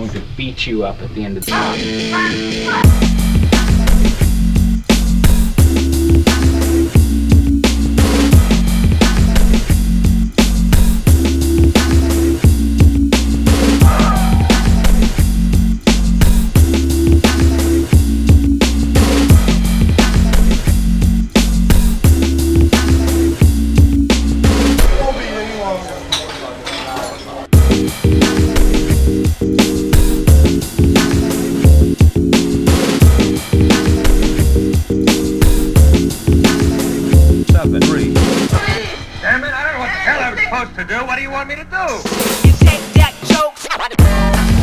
going to beat you up at the end of the night. Damn it, I don't know what the hell I'm supposed to do. What do you want me to do? You take that joke.